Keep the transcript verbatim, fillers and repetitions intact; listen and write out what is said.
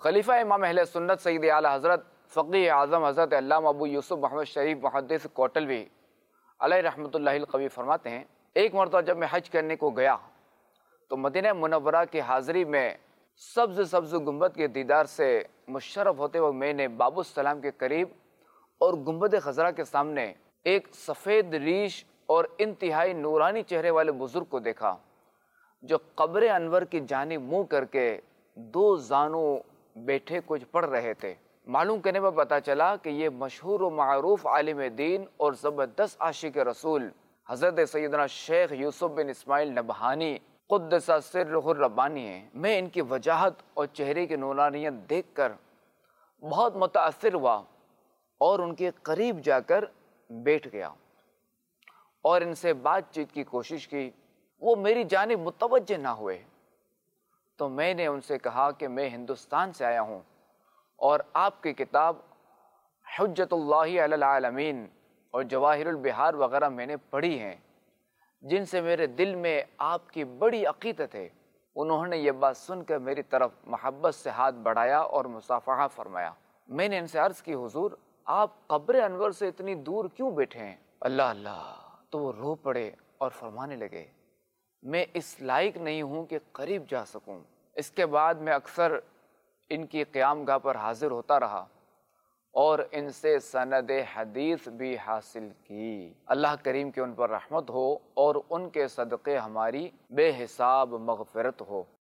خلیفہ امام اہل سنت سید اعلی حضرت فقیہ اعظم حضرت علامہ ابو یوسف محمد شریف محدث کوٹلوی علیہ رحمۃ اللہ القوی فرماتے ہیں، ایک مرتبہ جب میں حج کرنے کو گیا تو مدینہ منورہ کی حاضری میں سبز سبز گنبد کے دیدار سے مشرف ہوتے ہوئے میں نے باب السلام کے قریب اور گنبد خضرا کے سامنے ایک سفید ریش اور انتہائی نورانی چہرے والے بزرگ کو دیکھا جو قبر انور کی جانب منہ کر کے دو زانوں بیٹھے کچھ پڑھ رہے تھے۔ معلوم کرنے میں پتہ چلا کہ یہ مشہور و معروف عالم دین اور زبردست عاشق رسول حضرت سیدنا شیخ یوسف بن اسماعیل نبہانی قدس سرہ الربانی ہیں۔ میں ان کی وجاہت اور چہرے کی نورانیت دیکھ کر بہت متاثر ہوا اور ان کے قریب جا کر بیٹھ گیا اور ان سے بات چیت کی کوشش کی۔ وہ میری جانب متوجہ نہ ہوئے تو میں نے ان سے کہا کہ میں ہندوستان سے آیا ہوں اور آپ کی کتاب حجت اللہ علی العالمین اور جواہر البحار وغیرہ میں نے پڑھی ہیں، جن سے میرے دل میں آپ کی بڑی عقیدت ہے۔ انہوں نے یہ بات سن کر میری طرف محبت سے ہاتھ بڑھایا اور مصافحہ فرمایا۔ میں نے ان سے عرض کی، حضور آپ قبر انور سے اتنی دور کیوں بیٹھے ہیں؟ اللہ اللہ، تو وہ رو پڑے اور فرمانے لگے، میں اس لائق نہیں ہوں کہ قریب جا سکوں۔ اس کے بعد میں اکثر ان کی قیام گاہ پر حاضر ہوتا رہا اور ان سے سند حدیث بھی حاصل کی۔ اللہ کریم کی ان پر رحمت ہو اور ان کے صدقے ہماری بے حساب مغفرت ہو۔